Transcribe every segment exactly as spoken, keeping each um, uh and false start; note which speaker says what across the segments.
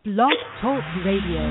Speaker 1: Blog Talk Radio.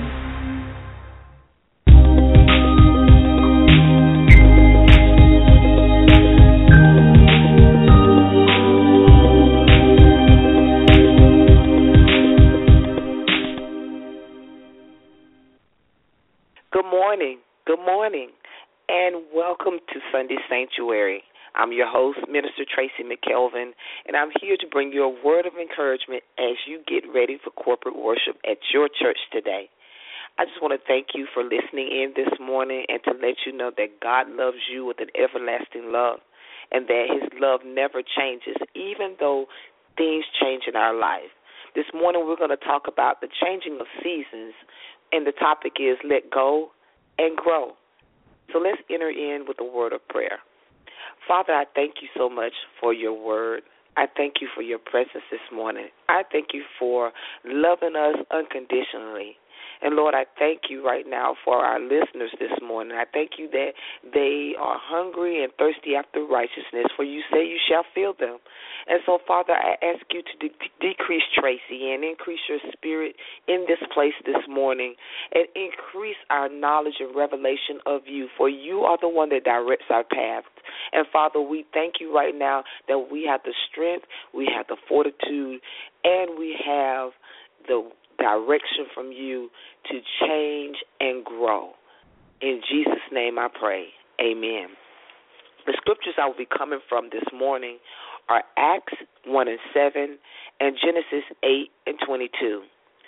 Speaker 2: Good morning, good morning, and welcome to Sunday Sanctuary. I'm your host, Minister Tracy McKelvin, and I'm here to bring you a word of encouragement as you get ready for corporate worship at your church today. I just want to thank you for listening in this morning and to let you know that God loves you with an everlasting love and that his love never changes, even though things change in our life. This morning we're going to talk about the changing of seasons, and the topic is let go and grow. So let's enter in with a word of prayer. Father, I thank you so much for your word. I thank you for your presence this morning. I thank you for loving us unconditionally. And, Lord, I thank you right now for our listeners this morning. I thank you that they are hungry and thirsty after righteousness, for you say you shall fill them. And so, Father, I ask you to de- decrease Tracy and increase your spirit in this place this morning and increase our knowledge and revelation of you, for you are the one that directs our paths. And, Father, we thank you right now that we have the strength, we have the fortitude, and we have the direction from you to change and grow. In Jesus' name I pray. Amen. The scriptures I will be coming from this morning are Acts one and seven and Genesis eight and twenty-two.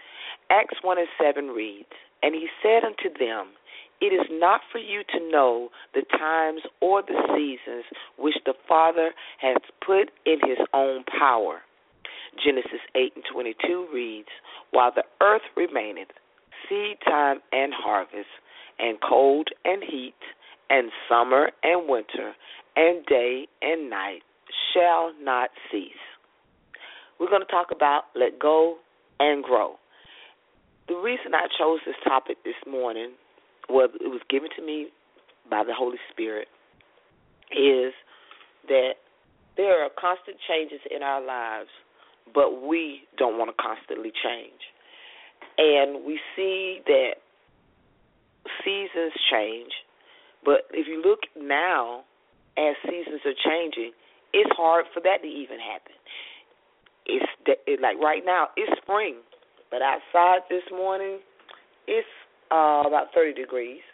Speaker 2: Acts one and seven reads, "And he said unto them, It is not for you to know the times or the seasons which the Father has put in his own power." Genesis eight and twenty-two reads, "While the earth remaineth, seed time and harvest, and cold and heat, and summer and winter, and day and night shall not cease." We're going to talk about let go and grow. The reason I chose this topic this morning, well, it was given to me by the Holy Spirit, is that there are constant changes in our lives, but we don't want to constantly change. And we see that seasons change, but if you look now as seasons are changing, it's hard for that to even happen. It's it, like right now, it's spring, but outside this morning, it's uh, about thirty degrees.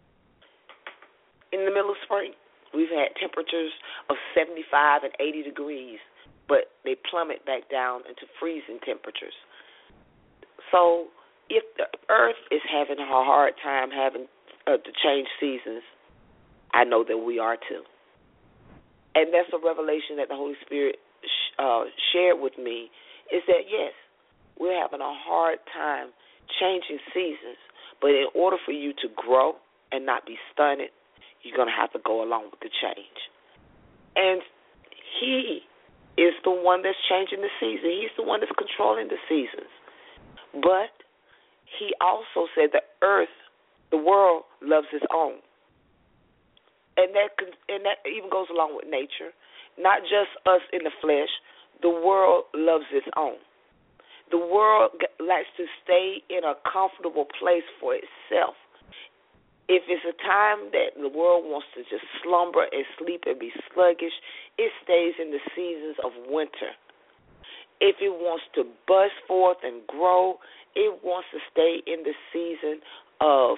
Speaker 2: In the middle of spring, we've had temperatures of seventy-five and eighty degrees, but they plummet back down into freezing temperatures. So if the earth is having a hard time having uh, to change seasons, I know that we are too. And that's a revelation that the Holy Spirit sh- uh, shared with me, is that, yes, we're having a hard time changing seasons, but in order for you to grow and not be stunted, you're going to have to go along with the change. And he is the one that's changing the season. He's the one that's controlling the seasons. But he also said the earth, the world, loves its own. And that and that even goes along with nature. Not just us in the flesh. The world loves its own. The world likes to stay in a comfortable place for itself. If it's a time that the world wants to just slumber and sleep and be sluggish, it stays in the seasons of winter. If it wants to burst forth and grow, it wants to stay in the season of,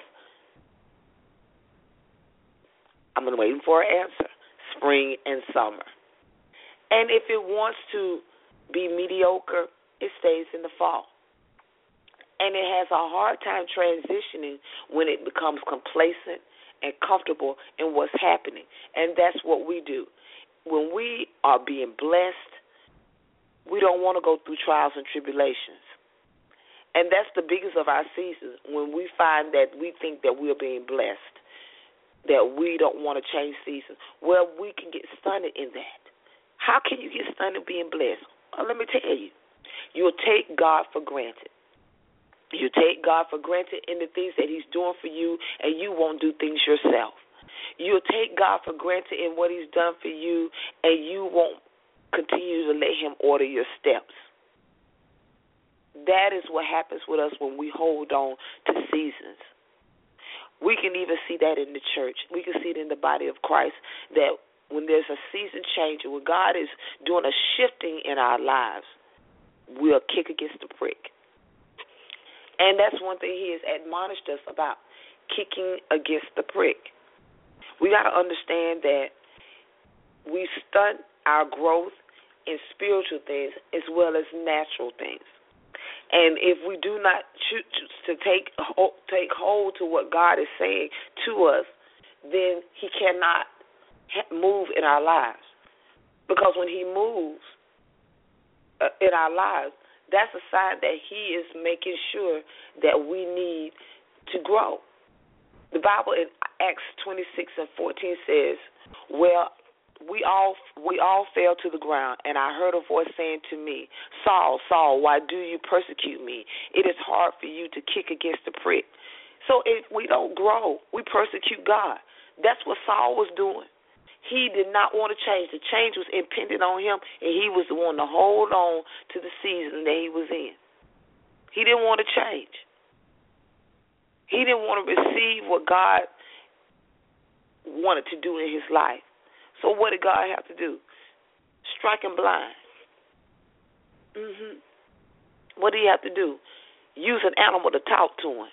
Speaker 2: I'm waiting for an answer, spring and summer. And if it wants to be mediocre, it stays in the fall. And it has a hard time transitioning when it becomes complacent and comfortable in what's happening. And that's what we do. When we are being blessed, we don't want to go through trials and tribulations. And that's the biggest of our seasons, when we find that we think that we're being blessed, that we don't want to change seasons. Well, we can get stunted in that. How can you get stunted being blessed? Well, let me tell you. You'll take God for granted. You take God for granted in the things that he's doing for you, and you won't do things yourself. You'll take God for granted in what he's done for you, and you won't continue to let him order your steps. That is what happens with us when we hold on to seasons. We can even see that in the church. We can see it in the body of Christ, that when there's a season change, when God is doing a shifting in our lives, we'll kick against the prick. And that's one thing he has admonished us about, kicking against the prick. We got to understand that we stunt our growth in spiritual things as well as natural things. And if we do not choose to take take hold to what God is saying to us, then he cannot move in our lives. Because when he moves uh, in our lives, that's a sign that he is making sure that we need to grow. The Bible in Acts twenty-six and fourteen says, well, we all we all fell to the ground, and I heard a voice saying to me, Saul, Saul, why do you persecute me? It is hard for you to kick against the prick. So if we don't grow, we persecute God. That's what Saul was doing. He did not want to change. The change was impending on him, and he was the one to hold on to the season that he was in. He didn't want to change. He didn't want to receive what God wanted to do in his life. So what did God have to do? Strike him blind. Mm-hmm. What did he have to do? Use an animal to talk to him.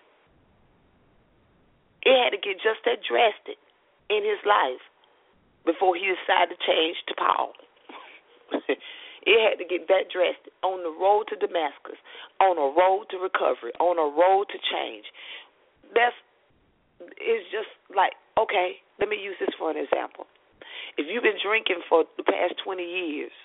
Speaker 2: It had to get just that drastic in his life before he decided to change to Paul. It had to get that drastic on the road to Damascus, on a road to recovery, on a road to change. That's, it's just like, okay, let me use this for an example. If you've been drinking for the past twenty years,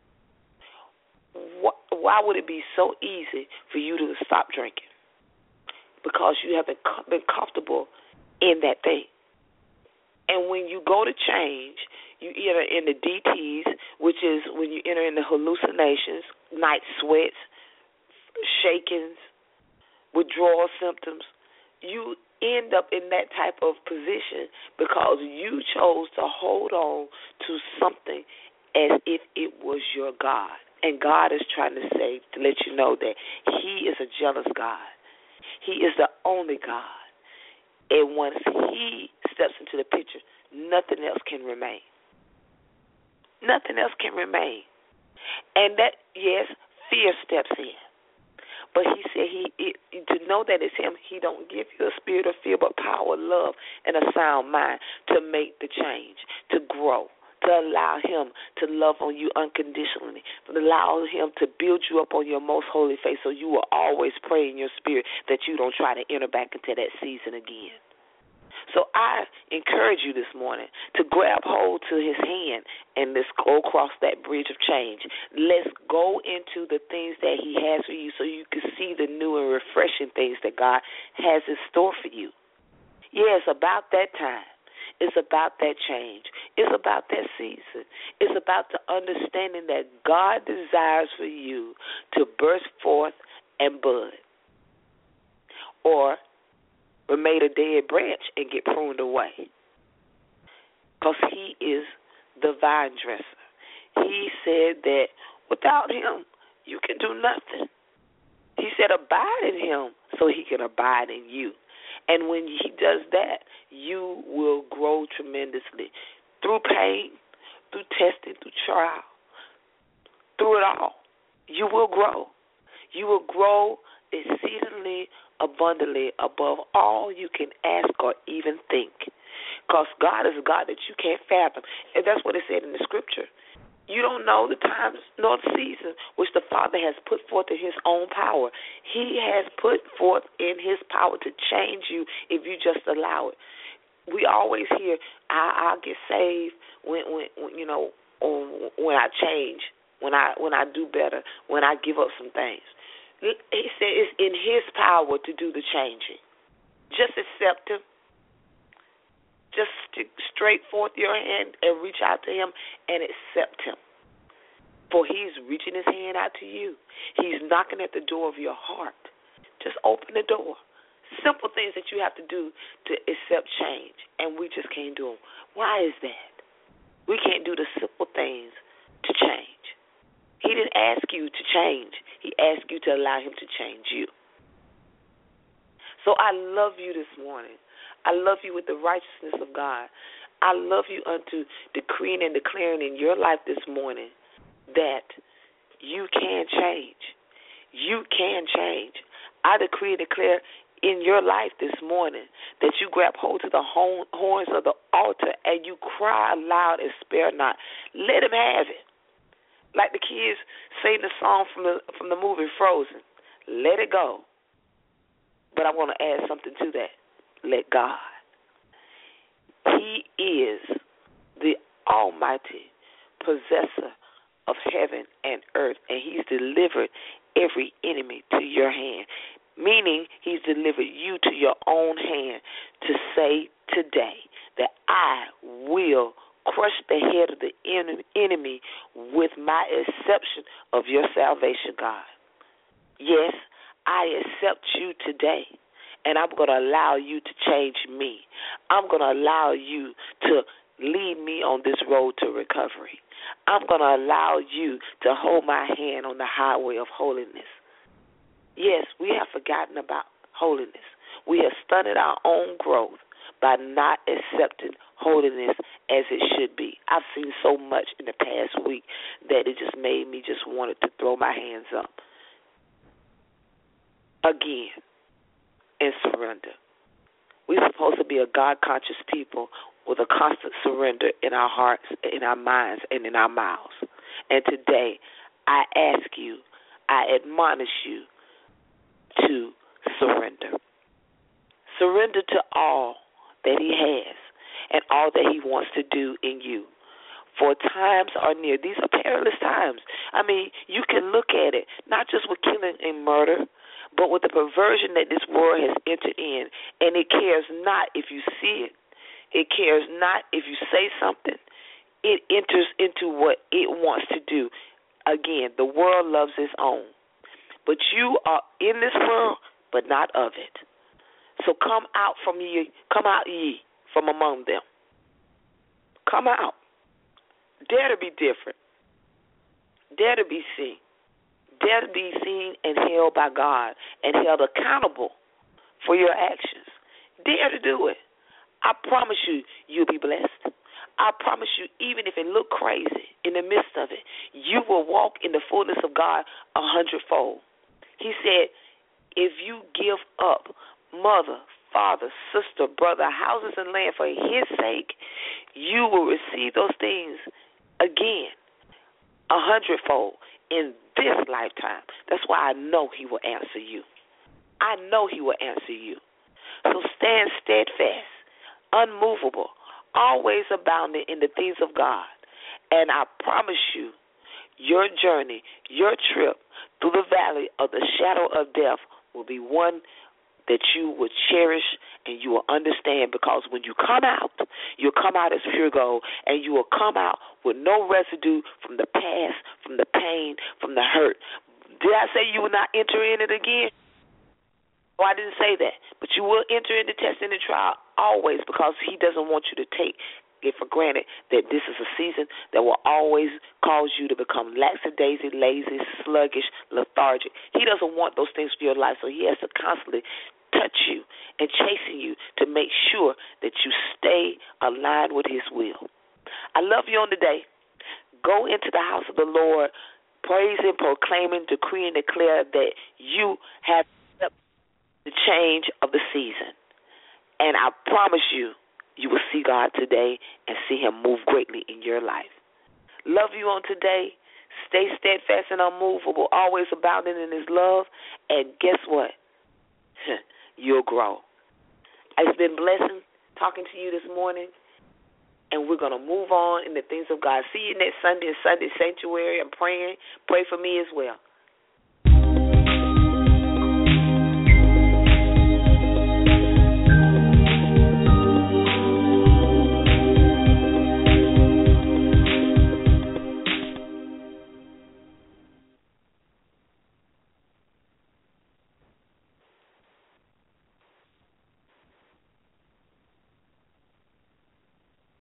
Speaker 2: wh- why would it be so easy for you to stop drinking? Because you haven't been comfortable in that thing. And when you go to change, you enter in the D Ts, which is when you enter in the hallucinations, night sweats, shakings, withdrawal symptoms. You end up in that type of position because you chose to hold on to something as if it was your God. And God is trying to say, to let you know that he is a jealous God. He is the only God. And once he steps into the picture, nothing else can remain. Nothing else can remain. And that, yes, fear steps in. But he said he it, to know that it's him, he don't give you a spirit of fear, but power, love, and a sound mind to make the change, to grow, to allow him to love on you unconditionally, to allow him to build you up on your most holy faith so you will always pray in your spirit that you don't try to enter back into that season again. So I encourage you this morning to grab hold to his hand and let's go across that bridge of change. Let's go into the things that he has for you so you can see the new and refreshing things that God has in store for you. Yeah, it's about that time. It's about that change. It's about that season. It's about the understanding that God desires for you to burst forth and bud. Or remain a dead branch and get pruned away. Because he is the vine dresser. He said that without him, you can do nothing. He said abide in him so he can abide in you. And when he does that, you will grow tremendously. Through pain, through testing, through trial, through it all, you will grow. You will grow exceedingly abundantly above all you can ask or even think. Because God is a God that you can't fathom. And that's what it said in the scripture. You don't know the times nor the season which the Father has put forth in his own power. He has put forth in his power to change you if you just allow it. We always hear, I, I'll get saved when, when, when you know, when I change, when I when I do better, when I give up some things. He said it's in his power to do the changing. Just accept him. Just stick straight forth your hand and reach out to him and accept him. For he's reaching his hand out to you. He's knocking at the door of your heart. Just open the door. Simple things that you have to do to accept change, and we just can't do them. Why is that? We can't do the simple things to change. He didn't ask you to change. He He asks you to allow him to change you. So I love you this morning. I love you with the righteousness of God. I love you unto decreeing and declaring in your life this morning that you can change. You can change. I decree and declare in your life this morning that you grab hold to the horns of the altar and you cry aloud and spare not. Let him have it. Like the kids sing the song from the from the movie Frozen. Let it go. But I want to add something to that. Let God. He is the almighty possessor of heaven and earth, and he's delivered every enemy to your hand, meaning he's delivered you to your own hand to say today that I will crush the head of the enemy with my acceptance of your salvation, God. Yes, I accept you today. And I'm going to allow you to change me. I'm going to allow you to lead me on this road to recovery. I'm going to allow you to hold my hand on the highway of holiness. Yes, we have forgotten about holiness. We have stunted our own growth by not accepting holiness as it should be. I've seen so much in the past week that it just made me just wanted to throw my hands up. Again. And surrender. We're supposed to be a God-conscious people with a constant surrender in our hearts, in our minds, and in our mouths. And today, I ask you, I admonish you to surrender. Surrender to all that he has and all that he wants to do in you. For times are near. These are perilous times. I mean, you can look at it, not just with killing and murder, but with the perversion that this world has entered in, and it cares not if you see it. It cares not if you say something. It enters into what it wants to do. Again, the world loves its own. But you are in this world, but not of it. So come out from ye, come out ye from among them. Come out. Dare to be different. Dare to be seen. Dare to be seen and held by God and held accountable for your actions. Dare to do it. I promise you, you'll be blessed. I promise you, even if it look crazy in the midst of it, you will walk in the fullness of God a hundredfold. He said, if you give up mother, father, sister, brother, houses, and land for his sake, you will receive those things again a hundredfold in this lifetime. That's why I know he will answer you. I know he will answer you. So stand steadfast, unmovable, always abounding in the things of God. And I promise you, your journey, your trip through the valley of the shadow of death will be one that you will cherish and you will understand, because when you come out, you'll come out as pure gold, and you will come out with no residue from the past, from the pain, from the hurt. Did I say you will not enter in it again? Oh, I didn't say that. But you will enter into testing and trial always, because he doesn't want you to take it for granted that this is a season that will always cause you to become lackadaisy, lazy, sluggish, lethargic. He doesn't want those things for your life, so he has to constantly touch you and chasing you to make sure that you stay aligned with his will. I love you on today. Go into the house of the Lord, praising, proclaiming, decreeing, declare that you have the change of the season. And I promise you, you will see God today and see him move greatly in your life. Love you on today. Stay steadfast and unmovable, always abounding in his love. And guess what? You'll grow. It's been a blessing talking to you this morning. And we're going to move on in the things of God. See you next Sunday in Sunday Sanctuary. I'm praying. Pray for me as well.